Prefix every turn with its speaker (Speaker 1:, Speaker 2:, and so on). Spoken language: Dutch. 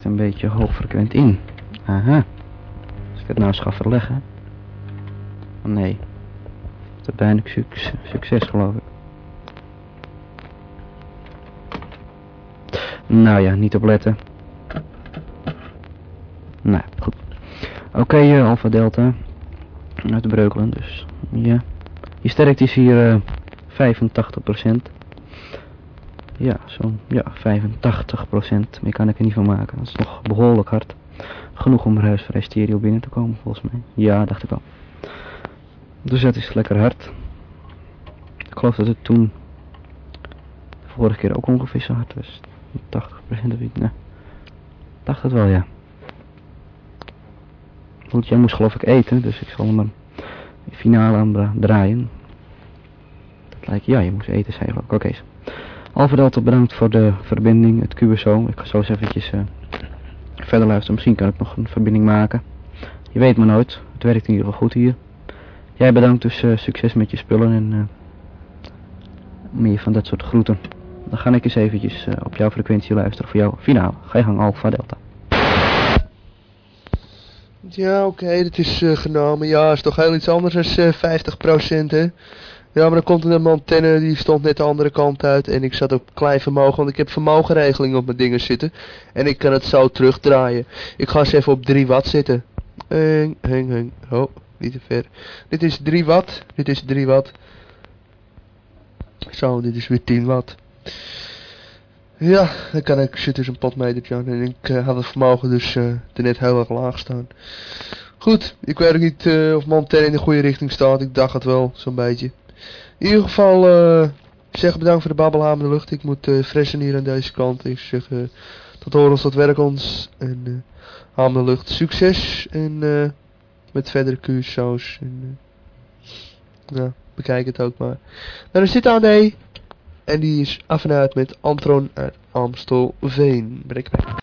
Speaker 1: een beetje hoogfrequent in. Aha. Als ik het nou eens ga verleggen. Oh nee. Dat is bijna succes geloof ik. Nou ja, niet op letten. Nou, goed. Oké, Alpha Delta. Uit de Breukelen, dus ja. Je sterkte is hier 85%. Ja, zo'n 85%. Meer kan ik er niet van maken. Dat is nog behoorlijk hard. Genoeg om huisvrij stereo binnen te komen, volgens mij. Ja, dacht ik al. Dus dat is lekker hard. Ik geloof dat het toen de vorige keer ook ongeveer zo hard was. 80% of iets, nee. Dacht het wel, ja. Want jij moest geloof ik eten, dus ik zal hem maar finale aan draaien. Dat lijkt, ja, je moest eten, zei geloof ik. Oké. Alpha Delta, bedankt voor de verbinding, het QSO. Ik ga zo eens eventjes verder luisteren. Misschien kan ik nog een verbinding maken. Je weet maar nooit. Het werkt in ieder geval goed hier. Jij bedankt, dus succes met je spullen en meer van dat soort groeten. Dan ga ik eens eventjes op jouw frequentie luisteren voor jouw finale. Ga je gang, Alpha Delta.
Speaker 2: Ja, oké, dat is genomen. Ja, is toch heel iets anders dan 50%, hè. Ja, maar dan komt er een antenne, die stond net de andere kant uit. En ik zat op klein vermogen, want ik heb vermogenregeling op mijn dingen zitten. En ik kan het zo terugdraaien. Ik ga eens even op 3 watt zitten. Heng. Oh, niet te ver. Dit is 3 watt. Dit is 3 watt. Zo, dit is weer 10 watt. Ja, dan kan ik, zit dus een potmetertje aan en ik had het vermogen dus er net heel erg laag staan. Goed, ik weet ook niet of mijn antenne in de goede richting staat, ik dacht het wel, zo'n beetje. In ieder geval, zeg bedankt voor de babbelhamer in de lucht, ik moet fressen hier aan deze kant. Ik zeg tot horens, tot werk ons en hamer in de lucht, succes en met verdere QSO's en ja, bekijk het ook maar. Nou, dan is dit AD. En die is af en uit met Antron uit Amstelveen. Breek weg.